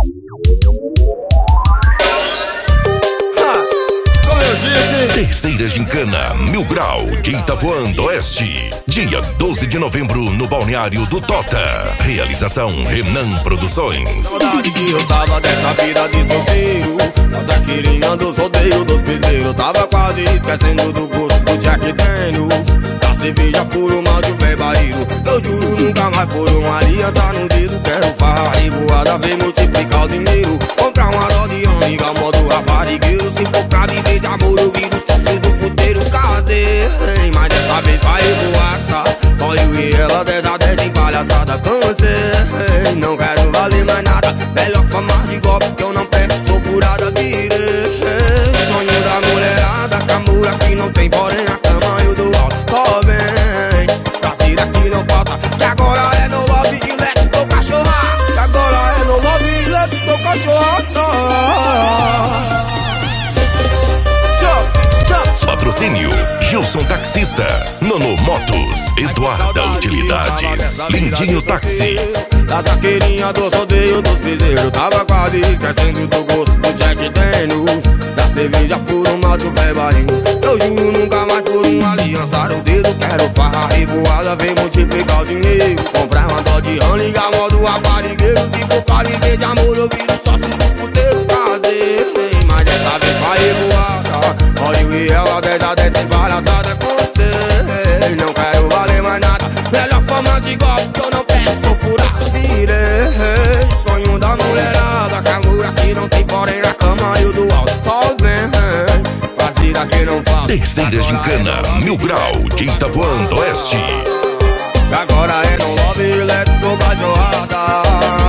Terceira gincana Mil Grau de Itapuã do Oeste, dia 12 de novembro no Balneário do Tota. Realização Renan Produções. Saudade que eu tava dessa vida de solteiro, das zaqueirinhas dos rodeios dos piseiros. Tava quase esquecendo do gosto do Jack Daniels, da cerveja por um mal de um verbaíro. Eu juro nunca mais por uma aliança no dedo. Quero farra e voada, ver multiplicar o dinheiro. Comprar uma dose de amiga, modo raparigueiro. Se for pra viver de amor, eu viro sócio do puteiro caseiro. Mas dessa vez vai voar, tá? Só eu e ela, 10 a 10 em palhaçada. Cansei, não quero valer mais nada. Melhor fama de golpe que eu não peço, tô furada, virei. Sonho da mulherada, camura que não tem, porém a cama eu dou alto. Só vem, parceira que não falta. Que agora é no love e let's go cachorrada. Que agora é no love e let's go cachorrada. Patrocínio Gilson Taxista, Nono Motos, Eduarda Utilidades, Lindinho Táxi. Da zaqueirinha dos rodeios dos piseiros, tava quase esquecendo do gosto do Jack Daniels, da cerveja por um macho velho barril. Eu juro nunca mais por uma aliança no dedo. Quero farra revoada, vem multiplicar o dinheiro. Comprar uma dó de rã, ligar modo raparigueiro. Se for pra viver de amor, eu viro sócio do puteiro caseiro. Mas dessa vez vai revoada, olha eu e ela, 10 a 10 sem palhaçada. Cansei, não quero valer mais nada. Melhor fama de golpe que eu não peço, tô furado, virei. Sonho da mulherada, camura que não tem, porém na cama eu do alto. Só vem, parceira que não falta. Terceira gincana Mil Grau de Itapuã do Oeste. Agora é no love, let's go cachorrada.